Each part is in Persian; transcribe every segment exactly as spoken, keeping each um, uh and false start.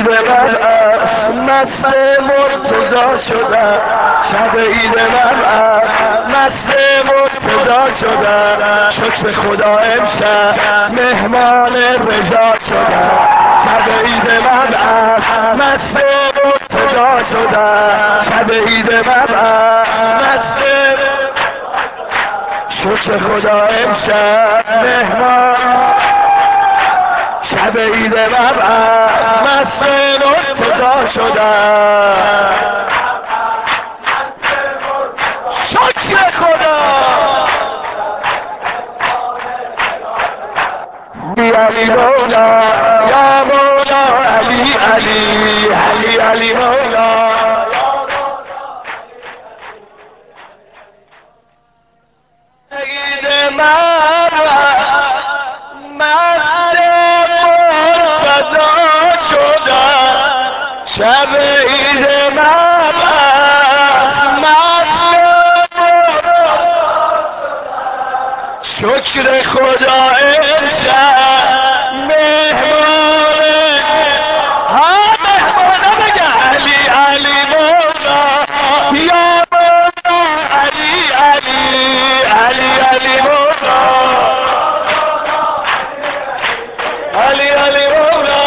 عید من است مست مرتضی شدم، شب عید من است مست مرتضی شدم، شکر خدا امشب مهمان رضا شدم، شب عید من است مست مرتضی شدم، شب عید من است مست شکر خدا امشب مهمان، شب عید من است مست مرتضی شدم، شکر خدا. علی علی مولا یا مولا علی علی علی علی مولا. عید من مست مرتضی شدم، شب عید من است مست شکر خدا امشب مهمان، ها مهمانه بگه علی علی مولا یا مولا علی علی علی علی مولا علی علی مولا.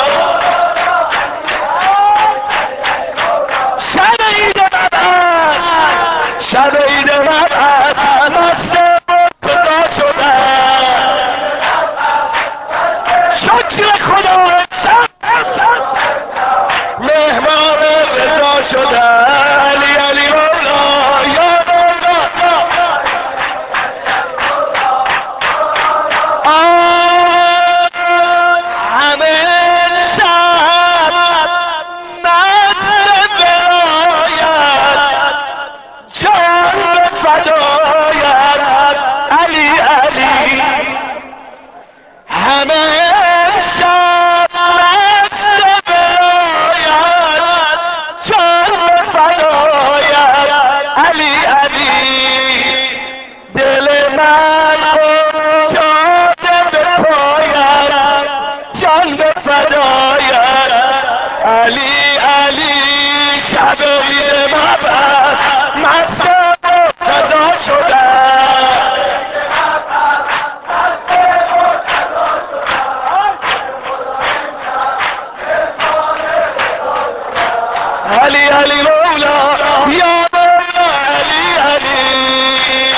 شب عید من است شب عید من است مست شکر خدا مهمان رضا شده. علی علی مولا یا مولا. همه شب مست ولایت جان به فدایت علی علی، همه علی علی مولا یا مولا علی علی.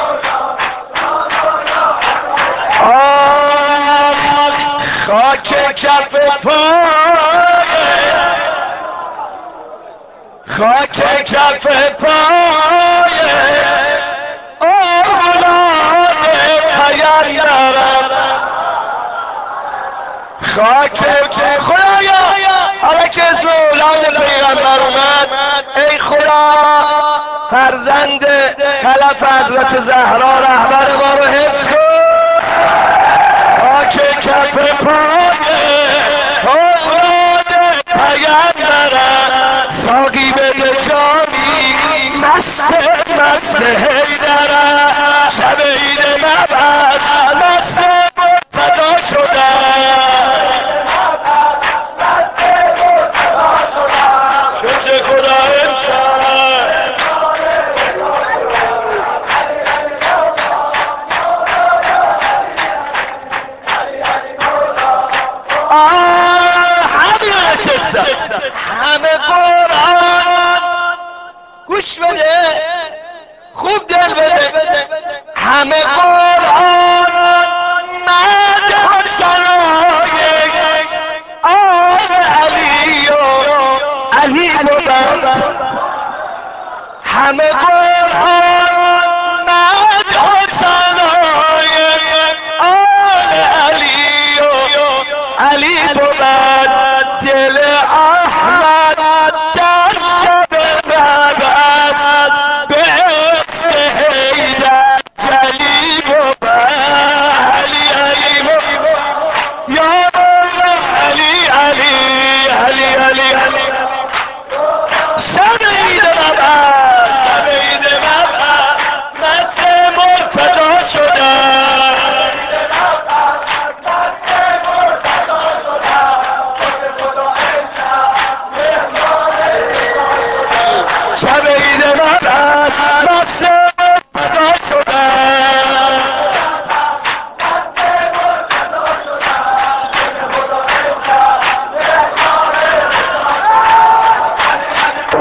آه خاک کف پای، خاک کف پای اولاد پیامبرم، خاک خدایا حالا که اسم اولاد پیغمبر اومد، ای خدا فرزند خلف حضرت زهرا رهبر ما رو حفظ کن. خاک کف پای اولاد پیغمبرم، ساقی بده جامی مست مست حیدرم، شب